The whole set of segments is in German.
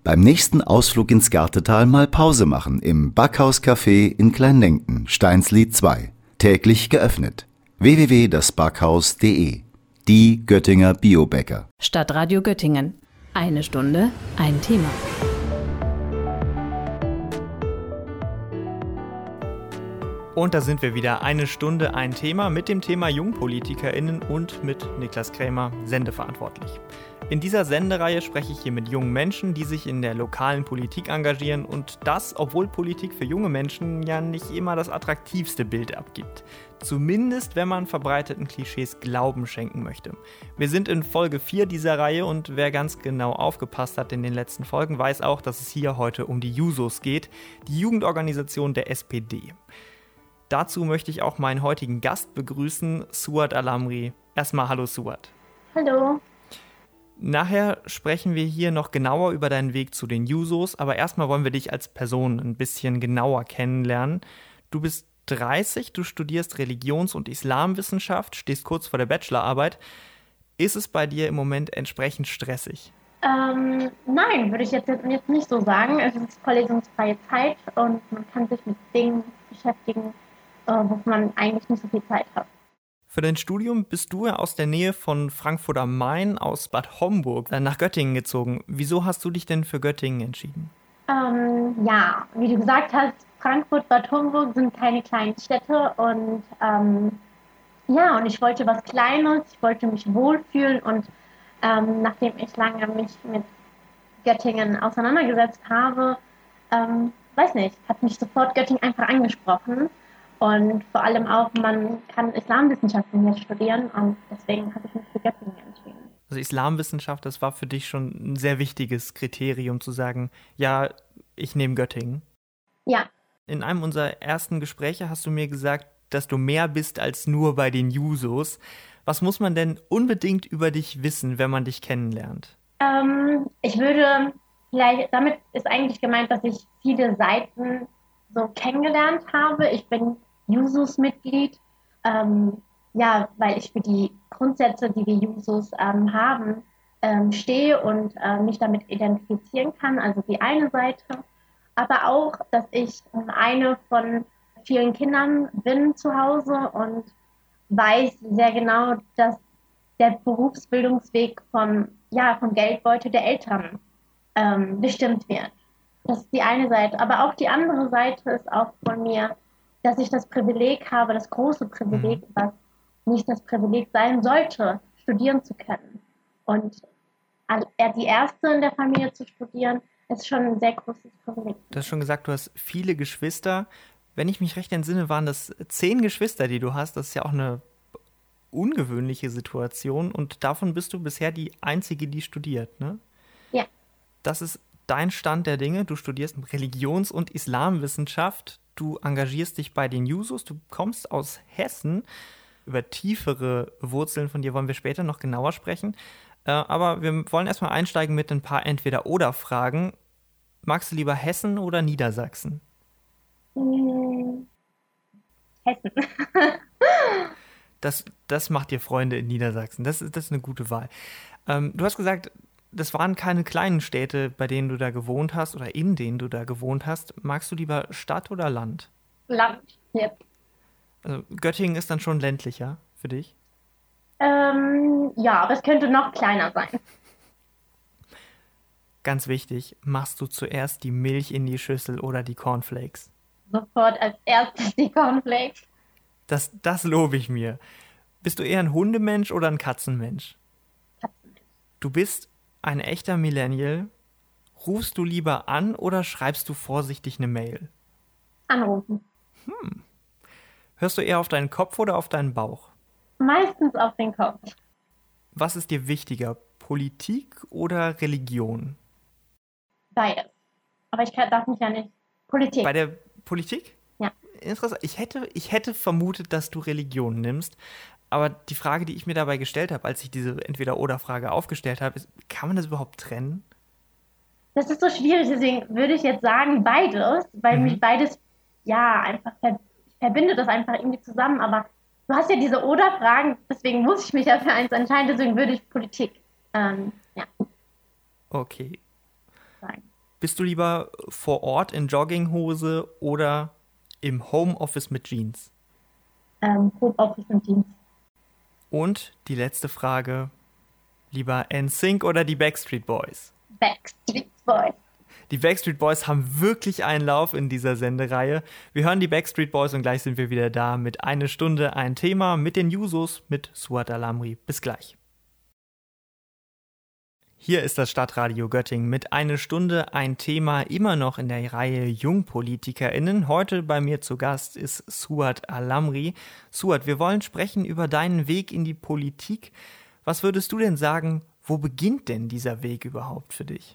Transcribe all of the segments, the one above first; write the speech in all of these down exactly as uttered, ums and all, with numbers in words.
Beim nächsten Ausflug ins Gartetal mal Pause machen im Backhaus-Café in Kleinlenken, Steinslied zwei. Täglich geöffnet. w w w punkt das backhaus punkt d e. Die Göttinger Biobäcker. Stadtradio Göttingen. Eine Stunde, ein Thema. Und da sind wir wieder. Eine Stunde, ein Thema mit dem Thema JungpolitikerInnen und mit Niklas Krämer, sendeverantwortlich. In dieser Sendereihe spreche ich hier mit jungen Menschen, die sich in der lokalen Politik engagieren und das, obwohl Politik für junge Menschen ja nicht immer das attraktivste Bild abgibt. Zumindest, wenn man verbreiteten Klischees Glauben schenken möchte. Wir sind in Folge vier dieser Reihe und wer ganz genau aufgepasst hat in den letzten Folgen, weiß auch, dass es hier heute um die Jusos geht, die Jugendorganisation der S P D. Dazu möchte ich auch meinen heutigen Gast begrüßen, Suad Alamri. Erstmal hallo Suad. Hallo. Nachher sprechen wir hier noch genauer über deinen Weg zu den Jusos, aber erstmal wollen wir dich als Person ein bisschen genauer kennenlernen. Du bist dreißig, du studierst Religions- und Islamwissenschaft, stehst kurz vor der Bachelorarbeit. Ist es bei dir im Moment entsprechend stressig? Ähm, nein, würde ich jetzt, jetzt nicht so sagen. Es ist vorlesungsfreie Zeit und man kann sich mit Dingen beschäftigen, wo man eigentlich nicht so viel Zeit hat. Für dein Studium bist du ja aus der Nähe von Frankfurt am Main, aus Bad Homburg, nach Göttingen gezogen. Wieso hast du dich denn für Göttingen entschieden? Ähm, ja, wie du gesagt hast, Frankfurt, Bad Homburg sind keine kleinen Städte und ähm, ja, und ich wollte was Kleines, ich wollte mich wohlfühlen und ähm, nachdem ich lange mich mit Göttingen auseinandergesetzt habe, ähm, weiß nicht, hat mich sofort Göttingen einfach angesprochen. Und vor allem auch, man kann Islamwissenschaften hier studieren und deswegen habe ich mich für Göttingen entschieden. Also Islamwissenschaft, das war für dich schon ein sehr wichtiges Kriterium zu sagen, ja, ich nehme Göttingen. Ja. In einem unserer ersten Gespräche hast du mir gesagt, dass du mehr bist als nur bei den Jusos. Was muss man denn unbedingt über dich wissen, wenn man dich kennenlernt? Ähm, ich würde, vielleicht, damit ist eigentlich gemeint, dass ich viele Seiten so kennengelernt habe. Ich bin Jusos-Mitglied, ähm, ja, weil ich für die Grundsätze, die wir Jusos ähm, haben, ähm, stehe und äh, mich damit identifizieren kann, also die eine Seite, aber auch, dass ich eine von vielen Kindern bin zu Hause und weiß sehr genau, dass der Berufsbildungsweg vom, ja, vom Geldbeutel der Eltern ähm, bestimmt wird. Das ist die eine Seite, aber auch die andere Seite ist auch von mir, dass ich das Privileg habe, das große Privileg, was nicht das Privileg sein sollte, studieren zu können. Und die erste in der Familie zu studieren, ist schon ein sehr großes Privileg. Du hast schon gesagt, du hast viele Geschwister. Wenn ich mich recht entsinne, waren das zehn Geschwister, die du hast. Das ist ja auch eine ungewöhnliche Situation. Und davon bist du bisher die Einzige, die studiert, ne? Ja. Das ist dein Stand der Dinge. Du studierst Religions- und Islamwissenschaft. Du engagierst dich bei den Jusos, du kommst aus Hessen. Über tiefere Wurzeln von dir wollen wir später noch genauer sprechen. Äh, aber wir wollen erstmal einsteigen mit ein paar Entweder-Oder-Fragen. Magst du lieber Hessen oder Niedersachsen? Hm, Hessen. das, das macht dir Freunde in Niedersachsen. Das ist, das ist eine gute Wahl. Ähm, du hast gesagt, das waren keine kleinen Städte, bei denen du da gewohnt hast oder in denen du da gewohnt hast. Magst du lieber Stadt oder Land? Land, ja. Also Göttingen ist dann schon ländlicher für dich? Ähm, ja, aber es könnte noch kleiner sein. Ganz wichtig, machst du zuerst die Milch in die Schüssel oder die Cornflakes? Sofort als erstes die Cornflakes. Das, das lobe ich mir. Bist du eher ein Hundemensch oder ein Katzenmensch? Katzenmensch. Du bist ein echter Millennial. Rufst du lieber an oder schreibst du vorsichtig eine Mail? Anrufen. Hm. Hörst du eher auf deinen Kopf oder auf deinen Bauch? Meistens auf den Kopf. Was ist dir wichtiger, Politik oder Religion? Beides. Aber ich kann, darf mich ja nicht. Politik. Bei der Politik? Ja. Interessant. Ich hätte, ich hätte vermutet, dass du Religion nimmst. Aber die Frage, die ich mir dabei gestellt habe, als ich diese Entweder-Oder-Frage aufgestellt habe, ist, kann man das überhaupt trennen? Das ist so schwierig, deswegen würde ich jetzt sagen beides, weil mhm. mich beides, ja, einfach, ver- ich verbinde das einfach irgendwie zusammen, aber du hast ja diese Oder-Fragen, deswegen muss ich mich ja für eins entscheiden, deswegen würde ich Politik, ähm, ja. Okay. Sagen. Bist du lieber vor Ort in Jogginghose oder im Homeoffice mit Jeans? Ähm, Homeoffice mit Jeans. Und die letzte Frage, lieber N Sync oder die Backstreet Boys? Backstreet Boys. Die Backstreet Boys haben wirklich einen Lauf in dieser Sendereihe. Wir hören die Backstreet Boys und gleich sind wir wieder da mit Eine Stunde, ein Thema mit den Jusos mit Suat Al-Amri. Bis gleich. Hier ist das Stadtradio Göttingen mit Eine Stunde, ein Thema, immer noch in der Reihe JungpolitikerInnen. Heute bei mir zu Gast ist Suat Al-Amri. Suat, wir wollen sprechen über deinen Weg in die Politik. Was würdest du denn sagen, wo beginnt denn dieser Weg überhaupt für dich?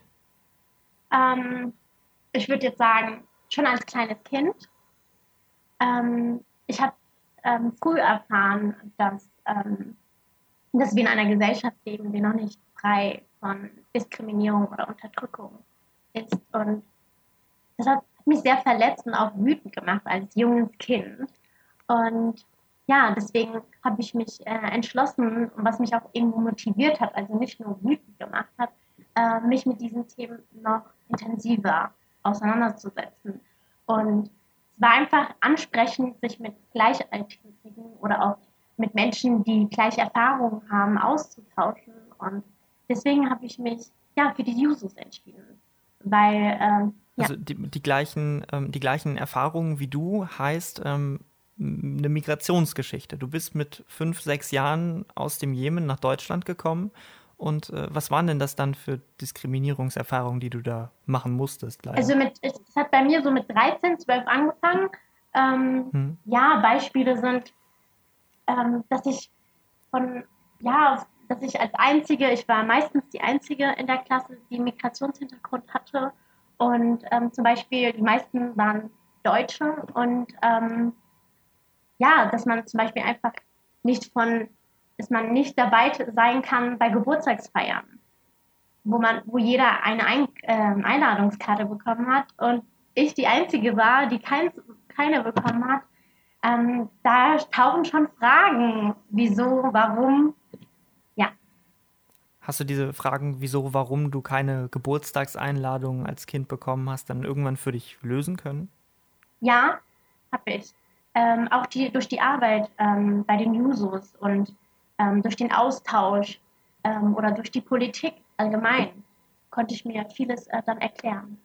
Ähm, ich würde jetzt sagen, schon als kleines Kind. Ähm, ich habe ähm, früh erfahren, dass, ähm, dass wir in einer Gesellschaft leben, die noch nicht frei von Diskriminierung oder Unterdrückung ist. Und das hat mich sehr verletzt und auch wütend gemacht als junges Kind. Und ja, deswegen habe ich mich äh, entschlossen, was mich auch irgendwo motiviert hat, also nicht nur wütend gemacht hat, äh, mich mit diesen Themen noch intensiver auseinanderzusetzen. Und es war einfach ansprechend, sich mit Gleichaltrigen oder auch mit Menschen, die gleiche Erfahrungen haben, auszutauschen. Und deswegen habe ich mich ja für die Jusos entschieden. Weil, ähm, ja. Also die, die, gleichen, ähm, die gleichen Erfahrungen wie du heißt ähm, eine Migrationsgeschichte. Du bist mit fünf, sechs Jahren aus dem Jemen nach Deutschland gekommen. Und äh, was waren denn das dann für Diskriminierungserfahrungen, die du da machen musstest? Leider? Also mit, es hat bei mir so mit dreizehn, zwölf angefangen. Ähm, hm. Ja, Beispiele sind, ähm, dass ich von, ja, dass ich als Einzige, ich war meistens die Einzige in der Klasse, die einen Migrationshintergrund hatte. Und ähm, zum Beispiel, die meisten waren Deutsche. Und ähm, ja, dass man zum Beispiel einfach nicht von, dass man nicht dabei sein kann bei Geburtstagsfeiern, wo man, wo jeder eine Ein, äh, Einladungskarte bekommen hat und ich die Einzige war, die kein, keine bekommen hat. Ähm, da tauchen schon Fragen, wieso, warum, ja. Hast du diese Fragen, wieso, warum du keine Geburtstagseinladung als Kind bekommen hast, dann irgendwann für dich lösen können? Ja, habe ich. Ähm, auch die, durch die Arbeit ähm, bei den Jusos und ähm, durch den Austausch ähm, oder durch die Politik allgemein konnte ich mir vieles äh, dann erklären.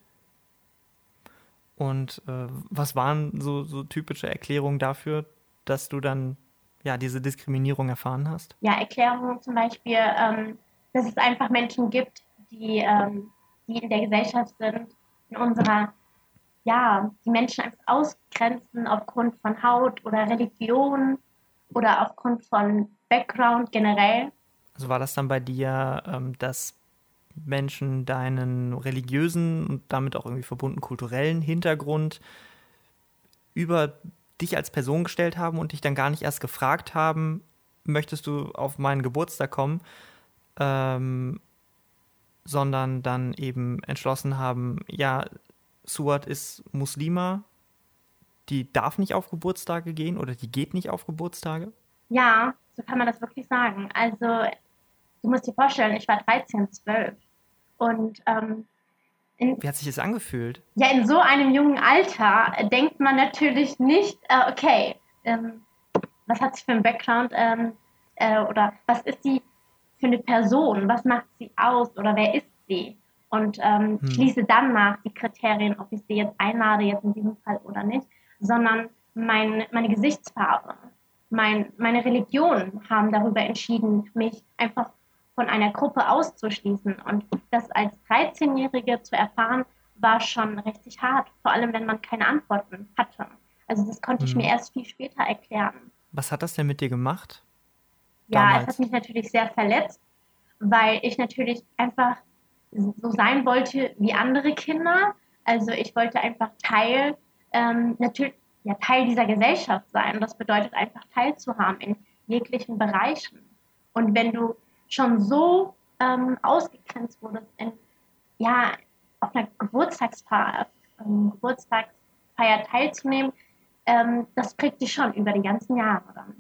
Und äh, was waren so, so typische Erklärungen dafür, dass du dann ja diese Diskriminierung erfahren hast? Ja, Erklärungen zum Beispiel, ähm, dass es einfach Menschen gibt, die, ähm, die in der Gesellschaft sind, in unserer, ja, die Menschen einfach ausgrenzen aufgrund von Haut oder Religion oder aufgrund von Background generell. Also war das dann bei dir, ähm, dass Menschen deinen religiösen und damit auch irgendwie verbunden kulturellen Hintergrund über dich als Person gestellt haben und dich dann gar nicht erst gefragt haben, möchtest du auf meinen Geburtstag kommen, ähm, sondern dann eben entschlossen haben, ja, Suat ist Muslima, die darf nicht auf Geburtstage gehen oder die geht nicht auf Geburtstage? Ja, so kann man das wirklich sagen. Also du musst dir vorstellen, ich war dreizehn, zwölf. Und ähm, in, wie hat sich das angefühlt? Ja, in so einem jungen Alter denkt man natürlich nicht, äh, okay, ähm, was hat sie für einen Background ähm, äh, oder was ist sie für eine Person, was macht sie aus oder wer ist sie? Und ähm, hm. schließe dann nach die Kriterien, ob ich sie jetzt einlade, jetzt in diesem Fall oder nicht, sondern mein, meine Gesichtsfarbe, mein, meine Religion haben darüber entschieden, mich einfach von einer Gruppe auszuschließen. Und das als dreizehnjährige zu erfahren, war schon richtig hart, vor allem wenn man keine Antworten hatte. Also das konnte hm. ich mir erst viel später erklären. Was hat das denn mit dir gemacht? Ja, damals? Es hat mich natürlich sehr verletzt, weil ich natürlich einfach so sein wollte wie andere Kinder. Also ich wollte einfach Teil, ähm, natürlich, ja, Teil dieser Gesellschaft sein. Und das bedeutet einfach teilzuhaben in jeglichen Bereichen. Und wenn du schon so ähm, ausgegrenzt wurdest, in, ja, auf einer Geburtstagsfeier, ähm, Geburtstagsfeier teilzunehmen, ähm, das prägt dich schon über die ganzen Jahre dann.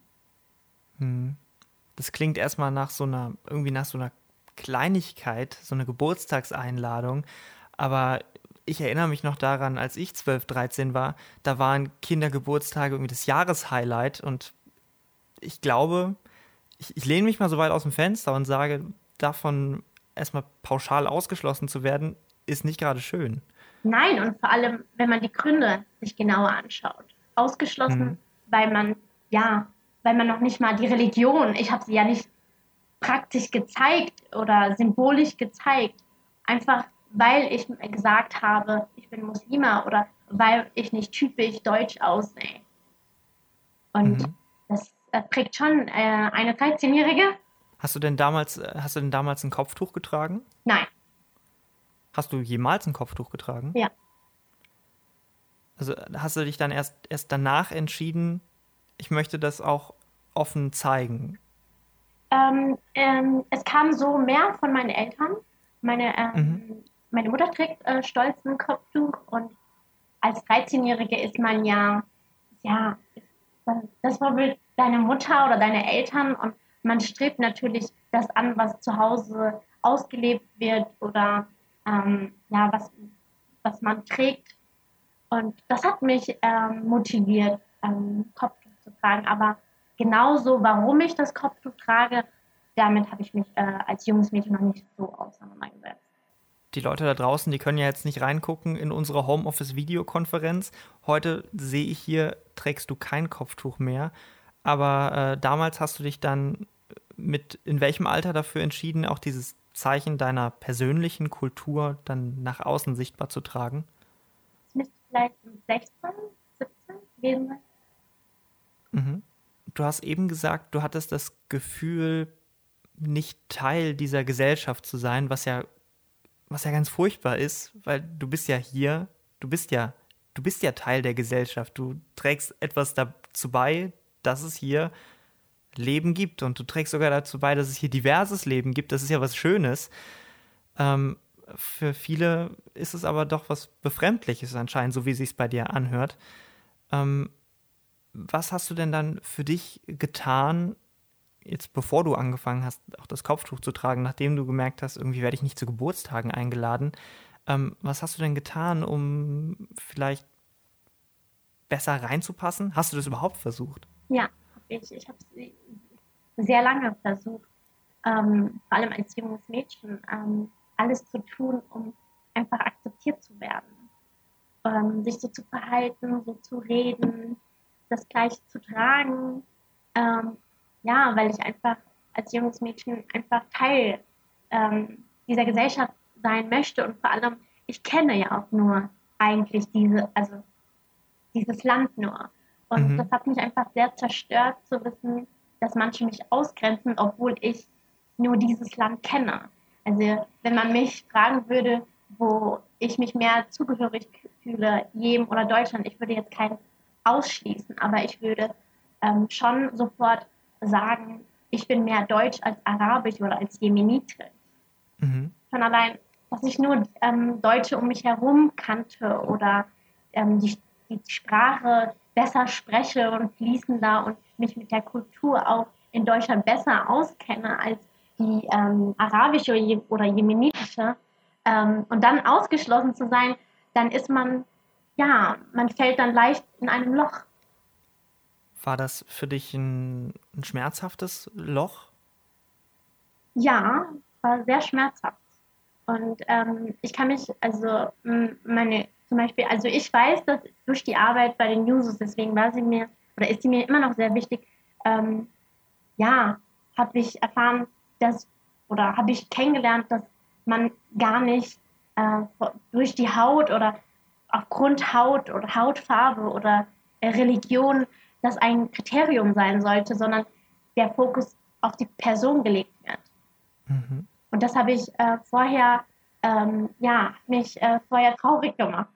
Hm. Das klingt erstmal nach so einer, irgendwie nach so einer Kleinigkeit, so eine Geburtstagseinladung. Aber ich erinnere mich noch daran, als ich zwölf, dreizehn war, da waren Kindergeburtstage irgendwie das Jahreshighlight und ich glaube, ich, ich lehne mich mal so weit aus dem Fenster und sage, davon erstmal pauschal ausgeschlossen zu werden, ist nicht gerade schön. Nein, und vor allem, wenn man die Gründe sich genauer anschaut. Ausgeschlossen, mhm. weil man, ja, weil man noch nicht mal die Religion, ich habe sie ja nicht praktisch gezeigt oder symbolisch gezeigt, einfach weil ich gesagt habe, ich bin Muslima oder weil ich nicht typisch deutsch aussehe. Und mhm. das äh, prägt schon äh, eine dreizehnjährige. Hast du denn damals, hast du denn damals ein Kopftuch getragen? Nein. Hast du jemals ein Kopftuch getragen? Ja. Also hast du dich dann erst, erst danach entschieden, ich möchte das auch offen zeigen? Ähm, ähm, es kam so mehr von meinen Eltern. Meine, ähm, mhm. meine Mutter trägt äh, stolz ein Kopftuch und als dreizehnjährige ist man ja, ja, das war wohl deine Mutter oder deine Eltern und man strebt natürlich das an, was zu Hause ausgelebt wird oder ähm, ja, was, was man trägt. Und das hat mich ähm, motiviert, ähm, Kopftuch zu tragen. Aber genauso, warum ich das Kopftuch trage, damit habe ich mich äh, als junges Mädchen noch nicht so auseinandergesetzt. Die Leute da draußen, die können ja jetzt nicht reingucken in unsere Homeoffice-Videokonferenz. Heute sehe ich hier, trägst du kein Kopftuch mehr. Aber äh, damals hast du dich dann mit in welchem Alter dafür entschieden, auch dieses Zeichen deiner persönlichen Kultur dann nach außen sichtbar zu tragen? Das müsste vielleicht sechzehn, siebzehn gewesen sein. Mhm. Du hast eben gesagt, du hattest das Gefühl, nicht Teil dieser Gesellschaft zu sein, was ja, was ja ganz furchtbar ist, weil du bist ja hier, du bist ja, du bist ja Teil der Gesellschaft. Du trägst etwas dazu bei, dass es hier Leben gibt und du trägst sogar dazu bei, dass es hier diverses Leben gibt. Das ist ja was Schönes. Ähm, für viele ist es aber doch was Befremdliches anscheinend, so wie es sich bei dir anhört. Ähm, was hast du denn dann für dich getan, jetzt bevor du angefangen hast, auch das Kopftuch zu tragen, nachdem du gemerkt hast, irgendwie werde ich nicht zu Geburtstagen eingeladen? Ähm, was hast du denn getan, um vielleicht besser reinzupassen? Hast du das überhaupt versucht? Ja, ich, ich habe es sehr lange versucht, ähm, vor allem als junges Mädchen, ähm, alles zu tun, um einfach akzeptiert zu werden. Ähm, sich so zu verhalten, so zu reden, das Gleiche zu tragen. Ähm, ja, weil ich einfach als junges Mädchen einfach Teil ähm, dieser Gesellschaft sein möchte und vor allem, ich kenne ja auch nur eigentlich diese, also dieses Land nur. Und mhm. das hat mich einfach sehr zerstört zu wissen, dass manche mich ausgrenzen, obwohl ich nur dieses Land kenne. Also wenn man mich fragen würde, wo ich mich mehr zugehörig fühle, jedem oder Deutschland, ich würde jetzt keinen ausschließen, aber ich würde ähm, schon sofort sagen, ich bin mehr deutsch als arabisch oder als jemenitisch. Mhm. Schon allein, dass ich nur ähm, Deutsche um mich herum kannte oder ähm, die, die Sprache besser spreche und fließender und mich mit der Kultur auch in Deutschland besser auskenne als die ähm, arabische oder jemenitische ähm, und dann ausgeschlossen zu sein, dann ist man, ja, man fällt dann leicht in einem Loch. War das für dich ein, ein schmerzhaftes Loch? Ja, war sehr schmerzhaft. Und ähm, ich kann mich, also meine, zum Beispiel, also ich weiß, dass durch die Arbeit bei den Jusos, deswegen war sie mir, oder ist sie mir immer noch sehr wichtig, ähm, ja, habe ich erfahren, dass, oder habe ich kennengelernt, dass man gar nicht äh, durch die Haut oder aufgrund Haut oder Hautfarbe oder äh, Religion das ein Kriterium sein sollte, sondern der Fokus auf die Person gelegt wird. Mhm. Und das habe ich äh, vorher, ähm, ja, mich äh, vorher traurig gemacht.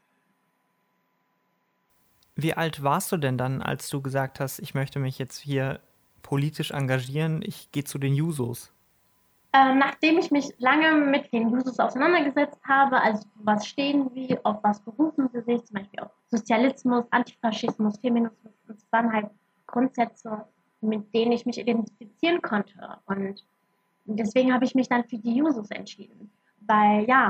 Wie alt warst du denn dann, als du gesagt hast, ich möchte mich jetzt hier politisch engagieren, ich gehe zu den Jusos? Ähm, nachdem ich mich lange mit den Jusos auseinandergesetzt habe, also was stehen sie, auf was berufen sie sich, zum Beispiel auf Sozialismus, Antifaschismus, Feminismus, und das waren halt Grundsätze, mit denen ich mich identifizieren konnte. Und deswegen habe ich mich dann für die Jusos entschieden. Weil ja,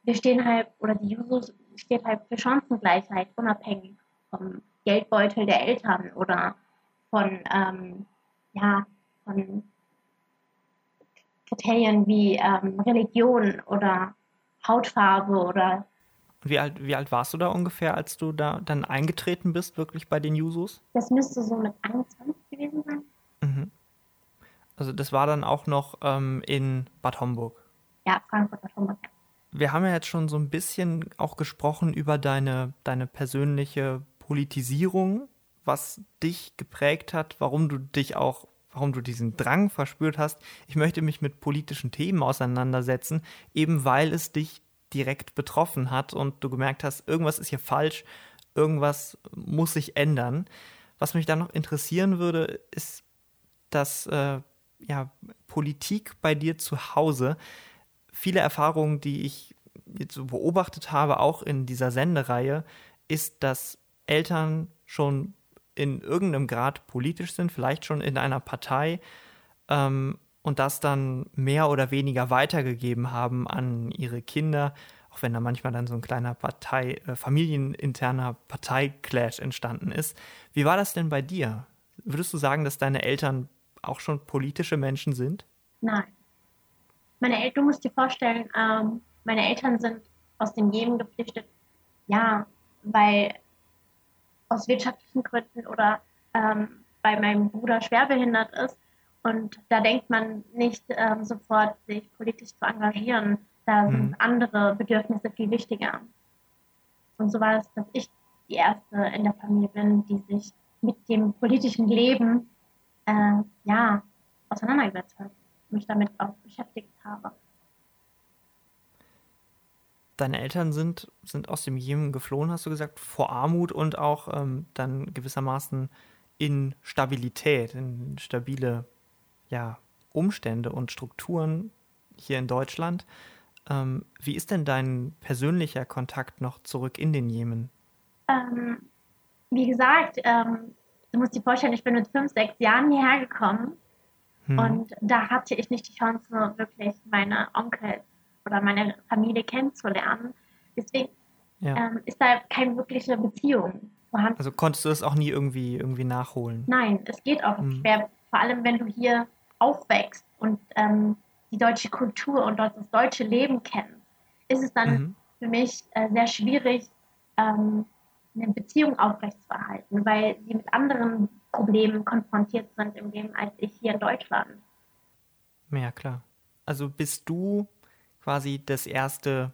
wir stehen halt, oder die Jusos steht halt für Chancengleichheit, unabhängig vom Geldbeutel der Eltern oder von, ähm, ja, von Kriterien wie ähm, Religion oder Hautfarbe oder. Wie alt, wie alt warst du da ungefähr, als du da dann eingetreten bist, wirklich bei den Jusos? Das müsste so mit einundzwanzig gewesen sein. Mhm. Also das war dann auch noch ähm, in Bad Homburg. Ja, Frankfurt, Bad Homburg. Wir haben ja jetzt schon so ein bisschen auch gesprochen über deine, deine persönliche Politisierung, was dich geprägt hat, warum du dich auch, warum du diesen Drang verspürt hast. Ich möchte mich mit politischen Themen auseinandersetzen, eben weil es dich direkt betroffen hat und du gemerkt hast, irgendwas ist hier falsch, irgendwas muss sich ändern. Was mich dann noch interessieren würde, ist, dass äh, ja, Politik bei dir zu Hause, viele Erfahrungen, die ich jetzt so beobachtet habe, auch in dieser Sendereihe, ist, dass Eltern schon in irgendeinem Grad politisch sind, vielleicht schon in einer Partei ähm, und das dann mehr oder weniger weitergegeben haben an ihre Kinder, auch wenn da manchmal dann so ein kleiner Partei, äh, familieninterner Parteiclash entstanden ist. Wie war das denn bei dir? Würdest du sagen, dass deine Eltern auch schon politische Menschen sind? Nein. Meine El- du musst dir vorstellen, ähm, meine Eltern sind aus dem Jemen geflüchtet, ja, weil aus wirtschaftlichen Gründen oder ähm, weil mein Bruder schwerbehindert ist. Und da denkt man nicht ähm, sofort, sich politisch zu engagieren. Da sind Mhm. andere Bedürfnisse viel wichtiger. Und so war es, dass ich die Erste in der Familie bin, die sich mit dem politischen Leben äh, ja, auseinandergesetzt hat, mich damit auch beschäftigt habe. Deine Eltern sind, sind aus dem Jemen geflohen, hast du gesagt, vor Armut und auch ähm, dann gewissermaßen in Stabilität, in stabile ja, Umstände und Strukturen hier in Deutschland. Ähm, wie ist denn dein persönlicher Kontakt noch zurück in den Jemen? Ähm, wie gesagt, ähm, du musst dir vorstellen, ich bin mit fünf, sechs Jahren hierher gekommen. Hm. Und da hatte ich nicht die Chance, wirklich meine Onkel oder meine Familie kennenzulernen. Deswegen Ja. ähm, ist da keine wirkliche Beziehung vorhanden. Also konntest du das auch nie irgendwie, irgendwie nachholen? Nein, es geht auch Hm. schwer, vor allem wenn du hier aufwächst und ähm, die deutsche Kultur und dort das deutsche Leben kennst, ist es dann Mhm. für mich äh, sehr schwierig, ähm, eine Beziehung aufrechtzuerhalten, weil sie mit anderen Problemen konfrontiert sind im Leben als ich hier in Deutschland. Ja, klar. Also bist du quasi das erste,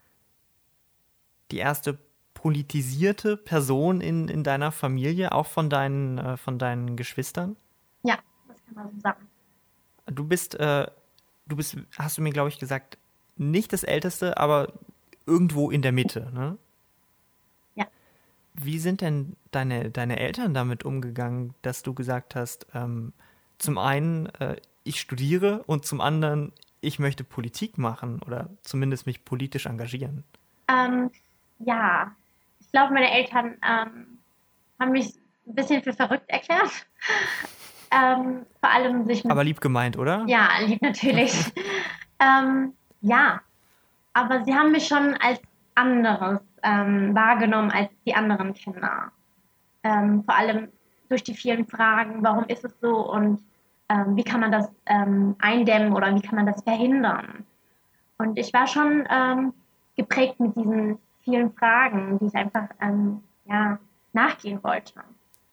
die erste politisierte Person in, in deiner Familie, auch von deinen, äh, von deinen Geschwistern? Ja, das kann man so sagen. Du bist, äh, du bist, hast du mir, glaube ich, gesagt, nicht das Älteste, aber irgendwo in der Mitte, ne? Ja. Wie sind denn deine, deine Eltern damit umgegangen, dass du gesagt hast, ähm, zum einen, äh, ich studiere und zum anderen, ich möchte Politik machen oder zumindest mich politisch engagieren? Ähm, ja, ich glaube, meine Eltern ähm, haben mich ein bisschen für verrückt erklärt. ähm, vor allem sich mit. Aber lieb gemeint, oder? Ja, lieb natürlich. ähm, ja, aber sie haben mich schon als anderes ähm, wahrgenommen als die anderen Kinder. Ähm, vor allem durch die vielen Fragen, warum ist es so und ähm, wie kann man das ähm, eindämmen oder wie kann man das verhindern. Und ich war schon ähm, geprägt mit diesen vielen Fragen, die ich einfach ähm, ja, nachgehen wollte.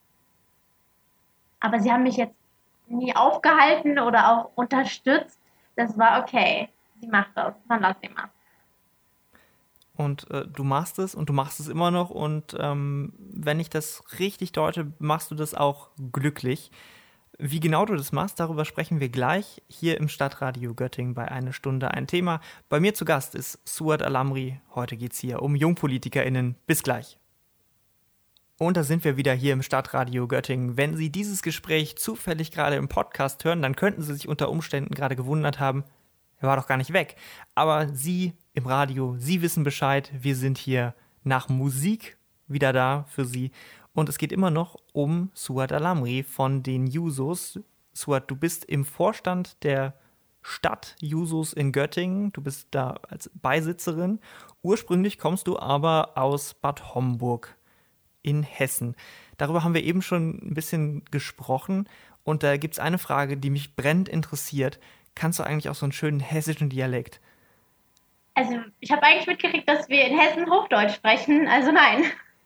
Aber sie haben mich jetzt nie aufgehalten oder auch unterstützt. Das war okay. Sie macht das, dann lass sie mal. Und äh, du machst es und du machst es immer noch und ähm, wenn ich das richtig deute, machst du das auch glücklich. Wie genau du das machst, darüber sprechen wir gleich hier im Stadtradio Göttingen bei Eine Stunde ein Thema. Bei mir zu Gast ist Suad Al-Amri. Heute geht es hier um JungpolitikerInnen. Bis gleich. Und da sind wir wieder hier im Stadtradio Göttingen. Wenn Sie dieses Gespräch zufällig gerade im Podcast hören, dann könnten Sie sich unter Umständen gerade gewundert haben, er war doch gar nicht weg. Aber Sie im Radio, Sie wissen Bescheid. Wir sind hier nach Musik wieder da für Sie. Und es geht immer noch um Suad Al-Amri von den Jusos. Suad, du bist im Vorstand der Stadt Jusos in Göttingen. Du bist da als Beisitzerin. Ursprünglich kommst du aber aus Bad Homburg in Hessen. Darüber haben wir eben schon ein bisschen gesprochen. Und da gibt es eine Frage, die mich brennend interessiert. Kannst du eigentlich auch so einen schönen hessischen Dialekt? Also ich habe eigentlich mitgekriegt, dass wir in Hessen Hochdeutsch sprechen. Also nein.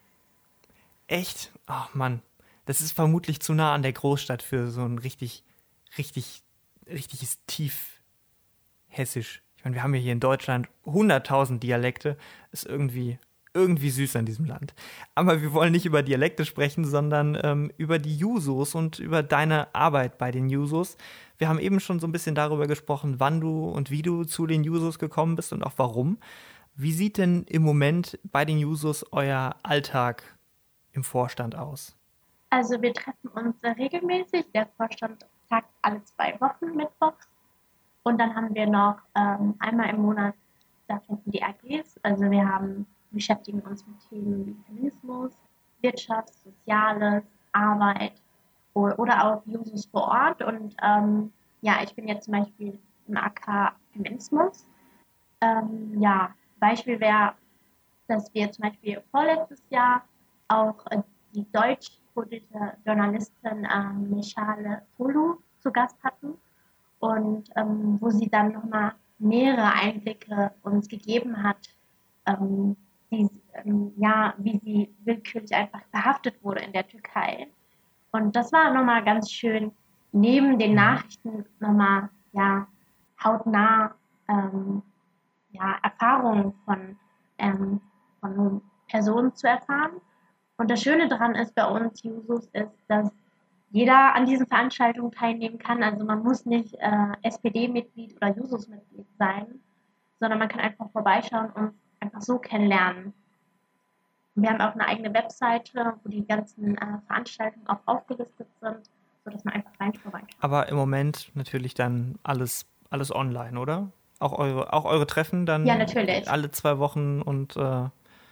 Echt? Ach Mann, das ist vermutlich zu nah an der Großstadt für so ein richtig, richtig, richtiges Tief-Hessisch. Ich meine, wir haben ja hier in Deutschland hunderttausend Dialekte. Ist irgendwie, irgendwie süß an diesem Land. Aber wir wollen nicht über Dialekte sprechen, sondern ähm, über die Jusos und über deine Arbeit bei den Jusos. Wir haben eben schon so ein bisschen darüber gesprochen, wann du und wie du zu den Jusos gekommen bist und auch warum. Wie sieht denn im Moment bei den Jusos euer Alltag im Vorstand aus? Also wir treffen uns äh, regelmäßig. Der Vorstand tagt alle zwei Wochen mittwochs. Und dann haben wir noch ähm, einmal im Monat, da finden die A Gs. Also wir haben, beschäftigen uns mit Themen wie Feminismus, Wirtschaft, Soziales, Arbeit oder, oder auch Jusos vor Ort. Und ähm, ja, ich bin jetzt zum Beispiel im A K Feminismus. Ähm, ja, Beispiel wäre, dass wir zum Beispiel vorletztes Jahr auch äh, die deutsch-kurdische Journalistin äh, Meschale Tolu zu Gast hatten und ähm, wo sie dann nochmal mehrere Einblicke uns gegeben hat, ähm, die, ähm, ja, wie sie willkürlich einfach verhaftet wurde in der Türkei. Und das war nochmal ganz schön, neben den Nachrichten nochmal ja, hautnah ähm, ja, Erfahrungen von, ähm, von Personen zu erfahren. Und das Schöne daran ist bei uns Jusos ist, dass jeder an diesen Veranstaltungen teilnehmen kann. Also man muss nicht äh, S P D-Mitglied oder Jusos-Mitglied sein, sondern man kann einfach vorbeischauen und einfach so kennenlernen. Wir haben auch eine eigene Webseite, wo die ganzen äh, Veranstaltungen auch aufgelistet sind, sodass man einfach rein vorbeischaut. Aber im Moment natürlich dann alles, alles online, oder? Auch eure, auch eure Treffen dann ja, natürlich. Alle zwei Wochen und äh,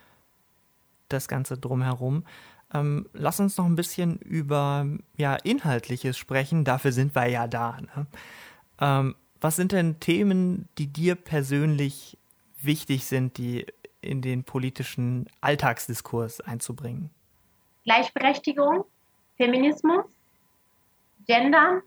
das Ganze drumherum. Ähm, lass uns noch ein bisschen über ja, Inhaltliches sprechen. Dafür sind wir ja da. Ne? Ähm, was sind denn Themen, die dir persönlich wichtig sind, die in den politischen Alltagsdiskurs einzubringen? Gleichberechtigung, Feminismus, Gender,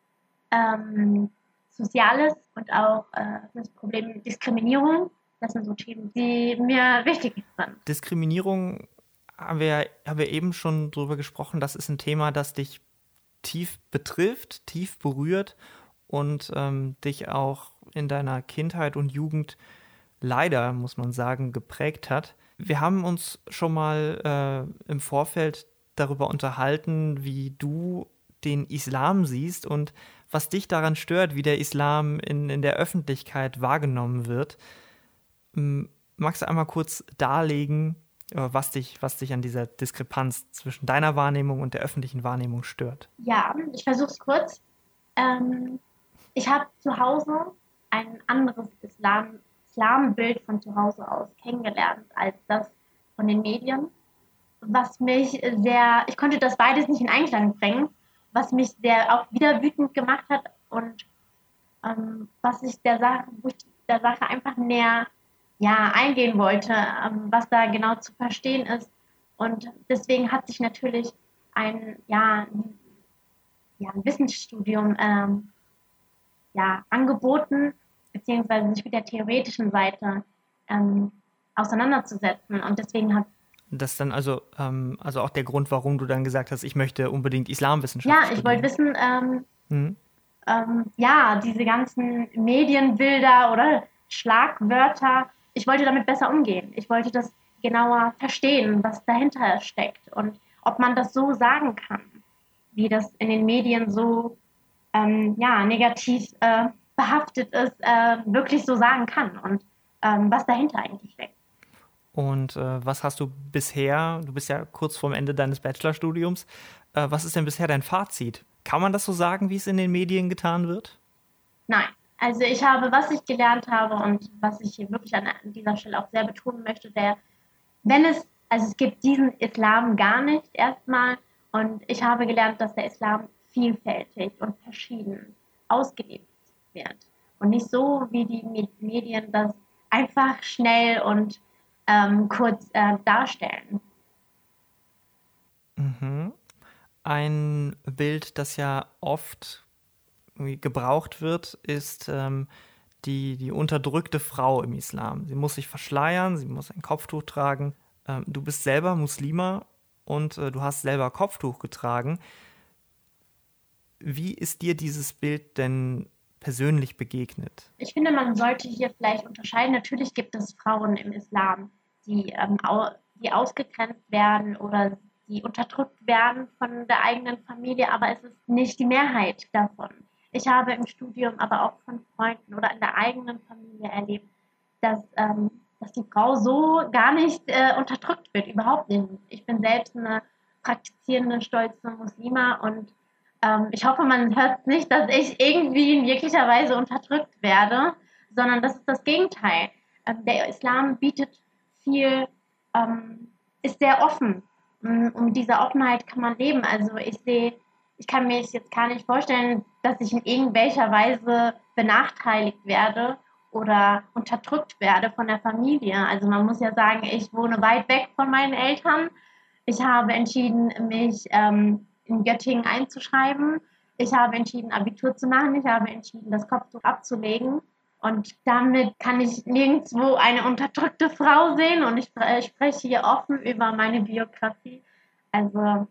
ähm, Soziales und auch äh, das Problem Diskriminierung. Das sind so Themen, die mir wichtig sind. Diskriminierung haben wir, haben wir eben schon drüber gesprochen. Das ist ein Thema, das dich tief betrifft, tief berührt und ähm, dich auch in deiner Kindheit und Jugend leider, muss man sagen, geprägt hat. Wir haben uns schon mal äh, im Vorfeld darüber unterhalten, wie du den Islam siehst und was dich daran stört, wie der Islam in, in der Öffentlichkeit wahrgenommen wird. Magst du einmal kurz darlegen, was dich, was dich an dieser Diskrepanz zwischen deiner Wahrnehmung und der öffentlichen Wahrnehmung stört? Ja, ich versuche es kurz. Ähm, ich habe zu Hause ein anderes Islam, Islambild von zu Hause aus kennengelernt als das von den Medien, was mich sehr, ich konnte das beides nicht in Einklang bringen, was mich sehr auch wieder wütend gemacht hat und ähm, was ich der Sache, wo ich der Sache einfach näher ja, eingehen wollte, ähm, was da genau zu verstehen ist. Und deswegen hat sich natürlich ein, ja, ein, ja, ein Wissensstudium ähm, ja, angeboten, beziehungsweise sich mit der theoretischen Seite ähm, auseinanderzusetzen. Und deswegen hat Das ist dann also, ähm, also auch der Grund, warum du dann gesagt hast, ich möchte unbedingt Islamwissenschaft Ja, studieren. ich wollte wissen, ähm, mhm. ähm, ja, diese ganzen Medienbilder oder Schlagwörter, ich wollte damit besser umgehen. Ich wollte das genauer verstehen, was dahinter steckt und ob man das so sagen kann, wie das in den Medien so ähm, ja, negativ äh, behaftet ist, äh, wirklich so sagen kann und ähm, was dahinter eigentlich steckt. Und äh, was hast du bisher, du bist ja kurz vorm Ende deines Bachelorstudiums, äh, was ist denn bisher dein Fazit? Kann man das so sagen, wie es in den Medien getan wird? Nein. Also ich habe, was ich gelernt habe und was ich hier wirklich an dieser Stelle auch sehr betonen möchte, der, wenn es, also es gibt diesen Islam gar nicht erstmal und ich habe gelernt, dass der Islam vielfältig und verschieden ausgelebt wird. und nicht so, wie die Medien das einfach schnell und ähm, kurz äh, darstellen. Mhm. Ein Bild, das ja oft gebraucht wird, ist ähm, die, die unterdrückte Frau im Islam. Sie muss sich verschleiern, sie muss ein Kopftuch tragen. Ähm, du bist selber Muslima und äh, du hast selber Kopftuch getragen. Wie ist dir dieses Bild denn persönlich begegnet? Ich finde, man sollte hier vielleicht unterscheiden. Natürlich gibt es Frauen im Islam, die, ähm, au die ausgegrenzt werden oder die unterdrückt werden von der eigenen Familie, aber es ist nicht die Mehrheit davon. Ich habe im Studium, aber auch von Freunden oder in der eigenen Familie erlebt, dass, ähm, dass die Frau so gar nicht äh, unterdrückt wird, überhaupt nicht. Ich bin selbst eine praktizierende, stolze Muslima und ähm, ich hoffe, man hört nicht, dass ich irgendwie in jeglicher Weise unterdrückt werde, sondern das ist das Gegenteil. Ähm, der Islam bietet viel, ähm, ist sehr offen. Und mit dieser Offenheit kann man leben. Also ich sehe, ich kann mir jetzt gar nicht vorstellen, dass ich in irgendwelcher Weise benachteiligt werde oder unterdrückt werde von der Familie. Also man muss ja sagen, ich wohne weit weg von meinen Eltern. Ich habe entschieden, mich ähm, in Göttingen einzuschreiben. Ich habe entschieden, Abitur zu machen. Ich habe entschieden, das Kopftuch abzulegen. Und damit kann ich nirgendwo eine unterdrückte Frau sehen. Und ich äh, spreche hier offen über meine Biografie. Also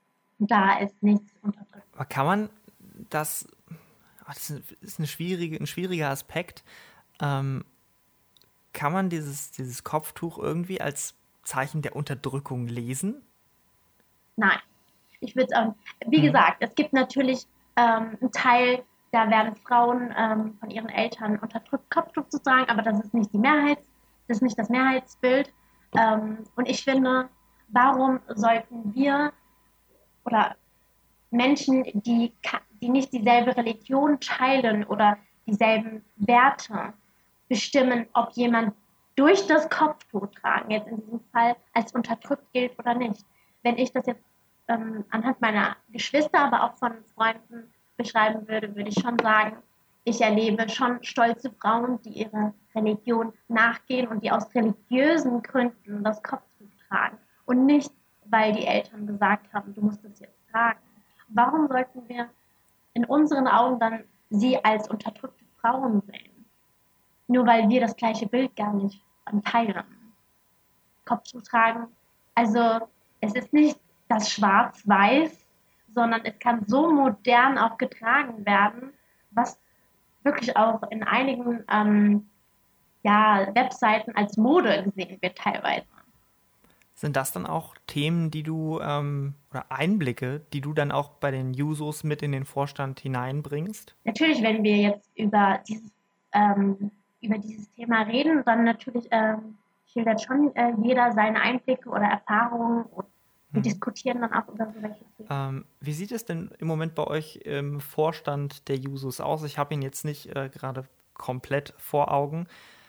da ist nichts unterdrückt. Aber kann man das, das ist eine schwierige, ein schwieriger Aspekt, ähm, kann man dieses, dieses Kopftuch irgendwie als Zeichen der Unterdrückung lesen? Nein, ich würde es auch, wie Mhm. gesagt, es gibt natürlich ähm, einen Teil, da werden Frauen ähm, von ihren Eltern unterdrückt, Kopftuch zu tragen, aber das ist nicht die Mehrheit, das ist nicht das Mehrheitsbild. Ähm, und ich finde, warum sollten wir oder Menschen, die, die nicht dieselbe Religion teilen oder dieselben Werte, bestimmen, ob jemand durch das Kopftuch tragen, jetzt in diesem Fall, als unterdrückt gilt oder nicht. Wenn ich das jetzt ähm, anhand meiner Geschwister, aber auch von Freunden beschreiben würde, würde ich schon sagen, ich erlebe schon stolze Frauen, die ihrer Religion nachgehen und die aus religiösen Gründen das Kopftuch tragen und nicht, weil die Eltern gesagt haben, du musst es jetzt tragen. Warum sollten wir in unseren Augen dann sie als unterdrückte Frauen sehen? Nur weil wir das gleiche Bild gar nicht teilen. Kopftuch tragen, also es ist nicht das Schwarz-Weiß, sondern es kann so modern auch getragen werden, was wirklich auch in einigen ähm, ja, Webseiten als Mode gesehen wird teilweise. Sind das dann auch Themen, die du, ähm, oder Einblicke, die du dann auch bei den Jusos mit in den Vorstand hineinbringst? Natürlich, wenn wir jetzt über dieses, ähm, über dieses Thema reden, dann natürlich ähm, schildert schon äh, jeder seine Einblicke oder Erfahrungen und wir Mhm. diskutieren dann auch über solche Themen. Ähm, wie sieht es denn im Moment bei euch im Vorstand der Jusos aus? Ich habe ihn jetzt nicht äh, gerade komplett vor Augen.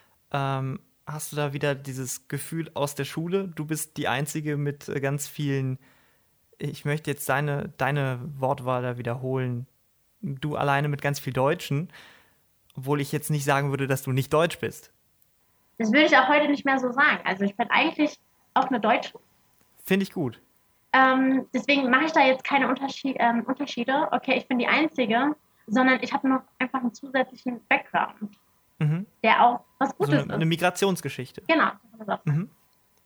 Ähm, hast du da wieder dieses Gefühl aus der Schule? Du bist die Einzige mit äh, ganz vielen, ich möchte jetzt deine, deine Wortwahl da wiederholen, du alleine mit ganz viel Deutschen, obwohl ich jetzt nicht sagen würde, dass du nicht deutsch bist. Das würde ich auch heute nicht mehr so sagen. Also ich bin eigentlich auch eine Deutsche. Finde ich gut. Ähm, deswegen mache ich da jetzt keine Unterschied, ähm, Unterschiede. Okay, ich bin die Einzige, sondern ich habe noch einfach einen zusätzlichen Background, Mhm. der auch was So Gutes eine, eine ist. Migrationsgeschichte. Genau. so kann man das sagen.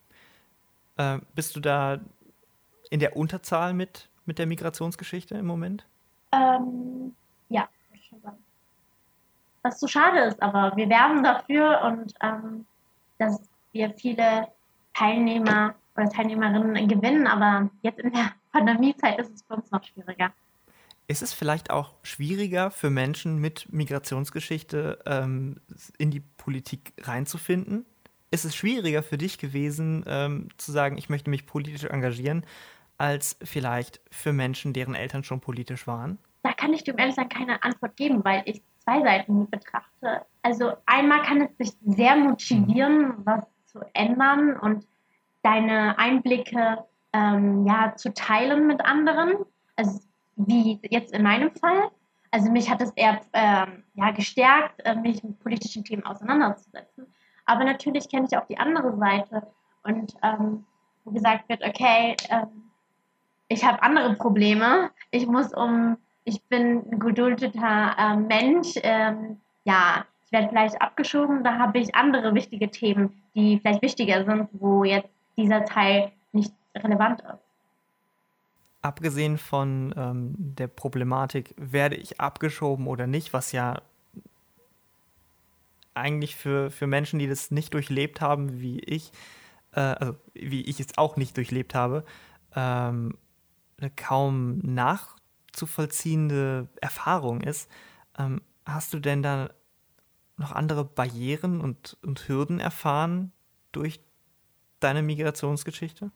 Mhm. Äh, bist du da in der Unterzahl mit, mit der Migrationsgeschichte im Moment? Ähm, ja, würde ich schon sagen. Was so schade ist, aber wir werben dafür und ähm, dass wir viele Teilnehmer oder Teilnehmerinnen gewinnen, aber jetzt in der Pandemiezeit ist es für uns noch schwieriger. Ist es vielleicht auch schwieriger für Menschen mit Migrationsgeschichte ähm, in die Politik reinzufinden? Ist es schwieriger für dich gewesen, ähm, zu sagen, ich möchte mich politisch engagieren, als vielleicht für Menschen, deren Eltern schon politisch waren? Da kann ich dir um ehrlich sagen keine Antwort geben, weil ich zwei Seiten betrachte. Also einmal kann es dich sehr motivieren, was zu ändern und deine Einblicke ähm, ja, zu teilen mit anderen, also wie jetzt in meinem Fall. Also mich hat es eher ähm, ja, gestärkt, äh, mich mit politischen Themen auseinanderzusetzen. Aber natürlich kenne ich auch die andere Seite und ähm, wo gesagt wird, okay, ähm, ich habe andere Probleme, ich muss um, ich bin ein geduldeter äh, Mensch, ähm, ja, ich werde vielleicht abgeschoben, da habe ich andere wichtige Themen, die vielleicht wichtiger sind, wo jetzt dieser Teil nicht relevant ist. Abgesehen von ähm, der Problematik, werde ich abgeschoben oder nicht, was ja eigentlich für, für Menschen, die das nicht durchlebt haben, wie ich, äh, also wie ich es auch nicht durchlebt habe, ähm, eine kaum nachzuvollziehende Erfahrung ist. Ähm, hast du denn da noch andere Barrieren und, und Hürden erfahren durch deine Migrationsgeschichte?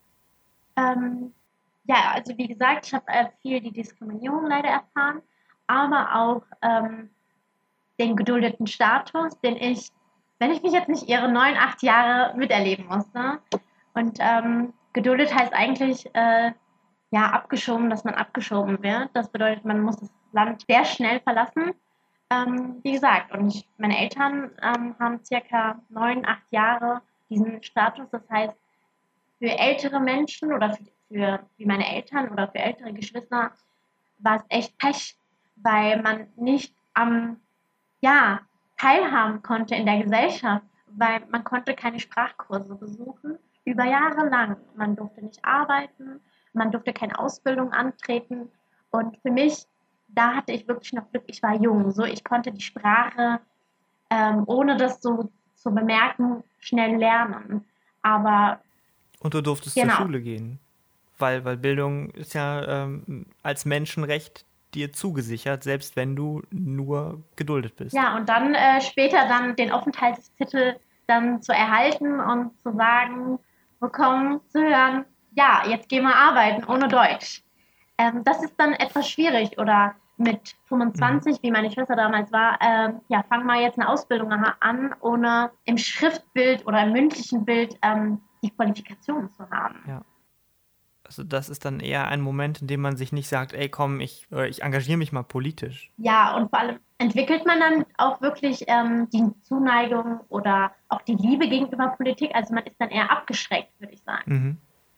Ähm, ja, also wie gesagt, ich habe äh, viel die Diskriminierung leider erfahren, aber auch ähm, den geduldeten Status, den ich, wenn ich mich jetzt nicht irre, neun, acht Jahre miterleben musste. Und ähm, geduldet heißt eigentlich, äh, ja, abgeschoben, dass man abgeschoben wird. Das bedeutet, man muss das Land sehr schnell verlassen. Ähm, wie gesagt, und ich, meine Eltern ähm, haben circa neun, acht Jahre diesen Status. Das heißt, für ältere Menschen oder für, für wie meine Eltern oder für ältere Geschwister war es echt Pech, weil man nicht am ja, teilhaben konnte in der Gesellschaft, weil man konnte keine Sprachkurse besuchen über Jahre lang. Man durfte nicht arbeiten, man durfte keine Ausbildung antreten. Und für mich, da hatte ich wirklich noch Glück, ich war jung, so ich konnte die Sprache, ähm, ohne das so zu bemerken, schnell lernen. Aber Und du durftest genau. zur Schule gehen, weil, weil Bildung ist ja ähm, als Menschenrecht dir zugesichert, selbst wenn du nur geduldet bist. Ja, und dann äh, später dann den Aufenthaltstitel dann zu erhalten und zu sagen, bekommen, zu hören, ja, jetzt geh mal arbeiten ohne Deutsch. Ähm, das ist dann etwas schwierig. Oder mit fünfundzwanzig, mhm. wie meine Schwester damals war, ähm, ja, fang mal jetzt eine Ausbildung an, ohne im Schriftbild oder im mündlichen Bild ähm, die Qualifikation zu haben. Ja. Also das ist dann eher ein Moment, in dem man sich nicht sagt, ey komm, ich, ich engagiere mich mal politisch. Ja, und vor allem entwickelt man dann auch wirklich ähm, die Zuneigung oder auch die Liebe gegenüber Politik. Also man ist dann eher abgeschreckt, würde ich sagen. Mhm.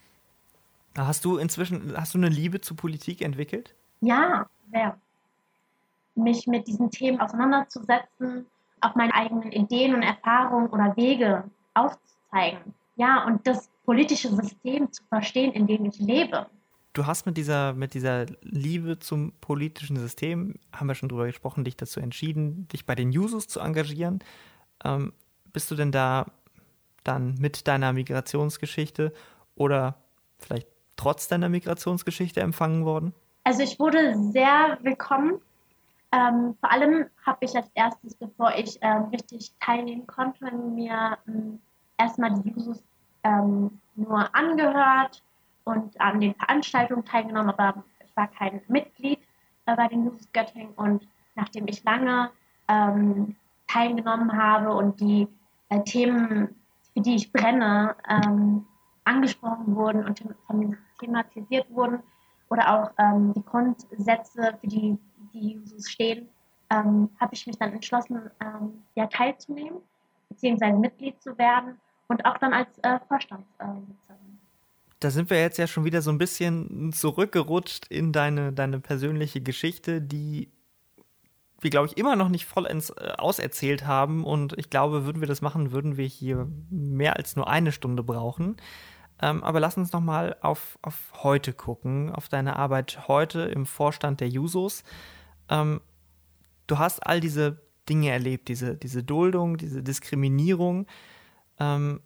Hast du inzwischen, hast du eine Liebe zur Politik entwickelt? Ja, sehr. Mich mit diesen Themen auseinanderzusetzen, auch meine eigenen Ideen und Erfahrungen oder Wege aufzuzeigen. Ja, und das politische System zu verstehen, in dem ich lebe. Du hast mit dieser, mit dieser Liebe zum politischen System, haben wir schon drüber gesprochen, dich dazu entschieden, dich bei den Jusos zu engagieren. Ähm, bist du denn da dann mit deiner Migrationsgeschichte oder vielleicht trotz deiner Migrationsgeschichte empfangen worden? Also ich wurde sehr willkommen. Ähm, vor allem habe ich als erstes, bevor ich ähm, richtig teilnehmen konnte, mir ähm, erstmal die Jusos ähm, nur angehört und an den Veranstaltungen teilgenommen, aber ich war kein Mitglied äh, bei den Jusos Göttingen. Und nachdem ich lange ähm, teilgenommen habe und die äh, Themen, für die ich brenne, ähm, angesprochen wurden und thematisiert wurden oder auch ähm, die Grundsätze, für die die Jusos stehen, ähm, habe ich mich dann entschlossen, ähm, ja, teilzunehmen, beziehungsweise Mitglied zu werden und auch dann als äh, Vorstandssitzerin. Da sind wir jetzt ja schon wieder so ein bisschen zurückgerutscht in deine, deine persönliche Geschichte, die wir, glaube ich, immer noch nicht vollends äh, auserzählt haben. Und ich glaube, würden wir das machen, würden wir hier mehr als nur eine Stunde brauchen. Ähm, aber lass uns noch mal auf, auf heute gucken, auf deine Arbeit heute im Vorstand der Jusos. Ähm, du hast all diese Dinge erlebt, diese, diese Duldung, diese Diskriminierung. Ähm,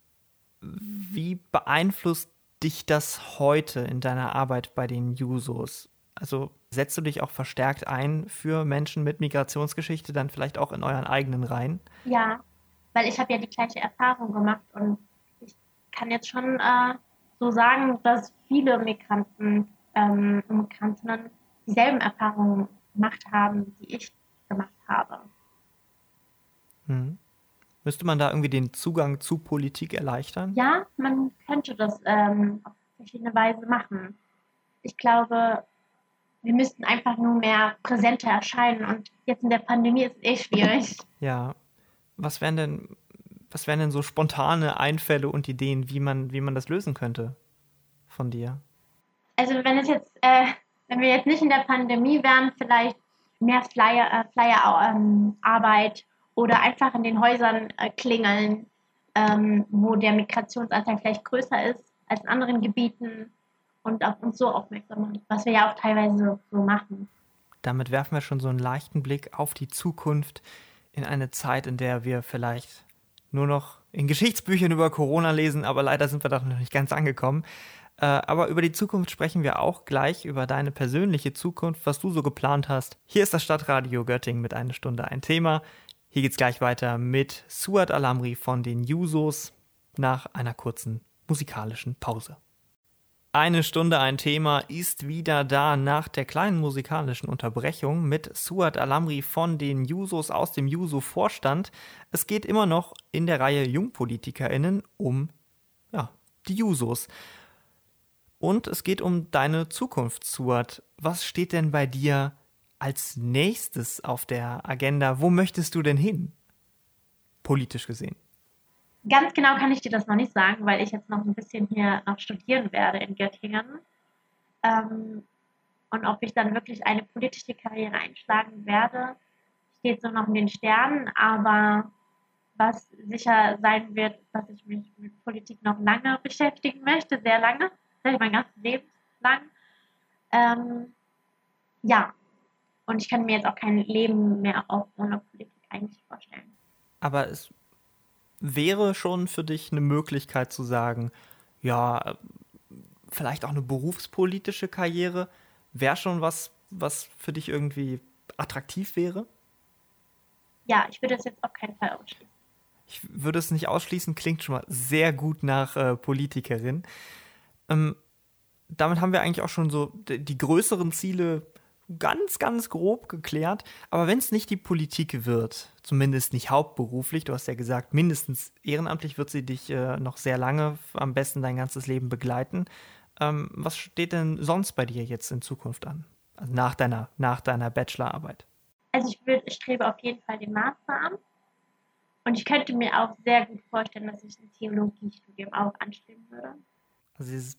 wie beeinflusst dich das heute in deiner Arbeit bei den Jusos? Also setzt du dich auch verstärkt ein für Menschen mit Migrationsgeschichte, dann vielleicht auch in euren eigenen Reihen? Ja, weil ich habe ja die gleiche Erfahrung gemacht und ich kann jetzt schon äh, so sagen, dass viele Migranten ähm, und Migrantinnen dieselben Erfahrungen gemacht haben, die ich gemacht habe. Hm. Müsste man da irgendwie den Zugang zu Politik erleichtern? Ja, man könnte das ähm, auf verschiedene Weise machen. Ich glaube, wir müssten einfach nur mehr präsenter erscheinen und jetzt in der Pandemie ist es eh schwierig. Ja, was wären denn, was wären denn so spontane Einfälle und Ideen, wie man, wie man das lösen könnte von dir? Also wenn es jetzt, äh, wenn wir jetzt nicht in der Pandemie wären, vielleicht mehr Flyer, äh, Flyer-Arbeit ähm, oder einfach in den Häusern äh, klingeln, ähm, wo der Migrationsanteil vielleicht größer ist als in anderen Gebieten und auf uns so aufmerksam machen, was wir ja auch teilweise so, so machen. Damit werfen wir schon so einen leichten Blick auf die Zukunft in eine Zeit, in der wir vielleicht nur noch in Geschichtsbüchern über Corona lesen, aber leider sind wir da noch nicht ganz angekommen. Äh, aber über die Zukunft sprechen wir auch gleich, über deine persönliche Zukunft, was du so geplant hast. Hier ist das Stadtradio Göttingen mit Eine Stunde ein Thema. Hier geht's gleich weiter mit Suad Al-Amri von den Jusos nach einer kurzen musikalischen Pause. Eine Stunde ein Thema ist wieder da nach der kleinen musikalischen Unterbrechung mit Suad Al-Amri von den Jusos aus dem Juso-Vorstand. Es geht immer noch in der Reihe JungpolitikerInnen um ja, die Jusos. Und es geht um deine Zukunft, Suad. Was steht denn bei dir als nächstes auf der Agenda? Wo möchtest du denn hin? Politisch gesehen. Ganz genau kann ich dir das noch nicht sagen, weil ich jetzt noch ein bisschen hier noch studieren werde in Göttingen. Ähm, und ob ich dann wirklich eine politische Karriere einschlagen werde, steht so noch in den Sternen. Aber was sicher sein wird, dass ich mich mit Politik noch lange beschäftigen möchte, sehr lange, vielleicht mein ganzes Leben lang. Ähm, ja, und ich kann mir jetzt auch kein Leben mehr auch ohne Politik eigentlich vorstellen. Aber es wäre schon für dich eine Möglichkeit zu sagen, ja, vielleicht auch eine berufspolitische Karriere, wäre schon was, was für dich irgendwie attraktiv wäre? Ja, ich würde das jetzt auf keinen Fall ausschließen. Ich würde es nicht ausschließen, klingt schon mal sehr gut nach äh, Politikerin. Ähm, damit haben wir eigentlich auch schon so die, die größeren Ziele ganz, ganz grob geklärt. Aber wenn es nicht die Politik wird, zumindest nicht hauptberuflich, du hast ja gesagt, mindestens ehrenamtlich wird sie dich äh, noch sehr lange, am besten dein ganzes Leben begleiten. Ähm, was steht denn sonst bei dir jetzt in Zukunft an? Also nach deiner, nach deiner Bachelorarbeit? Also ich, würd, ich strebe auf jeden Fall den Master an. Und ich könnte mir auch sehr gut vorstellen, dass ich ein Theologiestudium auch anstreben würde. Also dieses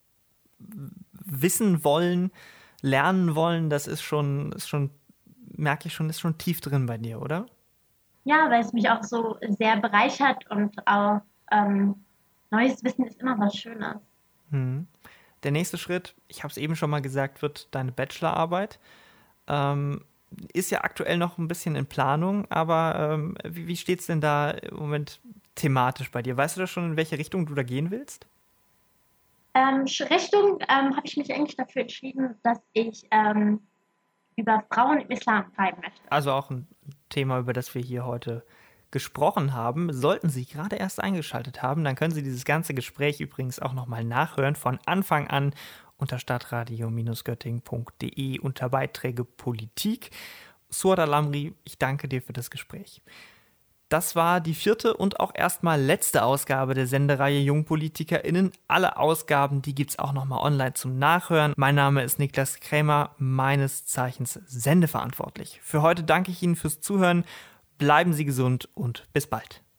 Wissen wollen, lernen wollen, das ist schon, ist schon, merke ich schon, ist schon tief drin bei dir, oder? Ja, weil es mich auch so sehr bereichert und auch ähm, neues Wissen ist immer was Schönes. Hm. Der nächste Schritt, ich habe es eben schon mal gesagt, wird deine Bachelorarbeit. Ähm, ist ja aktuell noch ein bisschen in Planung, aber ähm, wie, wie steht es denn da im Moment thematisch bei dir? Weißt du da schon, in welche Richtung du da gehen willst? Ähm, Richtung ähm, habe ich mich eigentlich dafür entschieden, dass ich ähm, über Frauen im Islam schreiben möchte. Also auch ein Thema, über das wir hier heute gesprochen haben. Sollten Sie gerade erst eingeschaltet haben, dann können Sie dieses ganze Gespräch übrigens auch nochmal nachhören, von Anfang an unter stadtradio Göttingen punkt de unter Beiträge Politik. Suad Al-Amri, ich danke dir für das Gespräch. Das war die vierte und auch erstmal letzte Ausgabe der Sendereihe JungpolitikerInnen. Alle Ausgaben, die gibt's auch nochmal online zum Nachhören. Mein Name ist Niklas Krämer, meines Zeichens sendeverantwortlich. Für heute danke ich Ihnen fürs Zuhören. Bleiben Sie gesund und bis bald.